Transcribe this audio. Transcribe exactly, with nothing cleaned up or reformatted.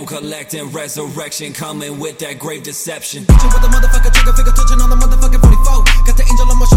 collecting, resurrection coming with that grave deception. With the motherfucker trigger finger touching on the motherfucking forty-four. Got the angel on my shoulder.